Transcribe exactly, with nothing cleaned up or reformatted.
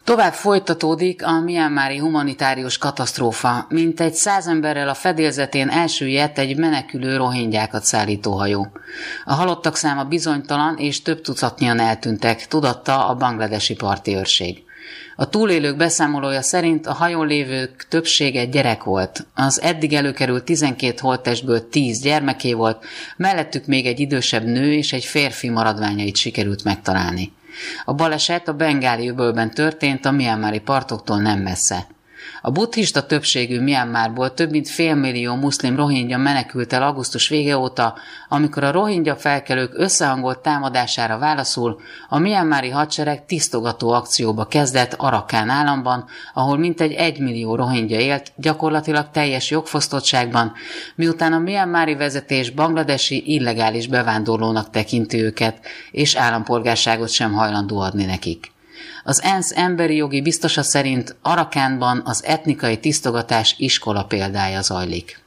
Tovább folytatódik a mianmari humanitárius katasztrófa. Mintegy száz emberrel a fedélzetén elsüllyedt egy menekülő rohingyákat szállító hajó. A halottak száma bizonytalan, és több tucatnyian eltűntek, tudatta a bangladesi parti őrség. A túlélők beszámolója szerint a hajón lévők többsége gyerek volt. Az eddig előkerült tizenkét holttestből tíz gyermeké volt, mellettük még egy idősebb nő és egy férfi maradványait sikerült megtalálni. A baleset a Bengáli öbölben történt, a mianmari partoktól nem messze. A buddhista többségű Myanmarból több mint félmillió muszlim rohingya menekült el augusztus vége óta, amikor a rohingya felkelők összehangolt támadására válaszul a mianmari hadsereg tisztogató akcióba kezdett Arakán államban, ahol mintegy egymillió rohingya élt, gyakorlatilag teljes jogfosztottságban, miután a mianmari vezetés bangladesi illegális bevándorlónak tekinti őket, és állampolgárságot sem hajlandó adni nekik. Az ENSZ emberi jogi biztosa szerint Arakánban az etnikai tisztogatás iskola példája zajlik.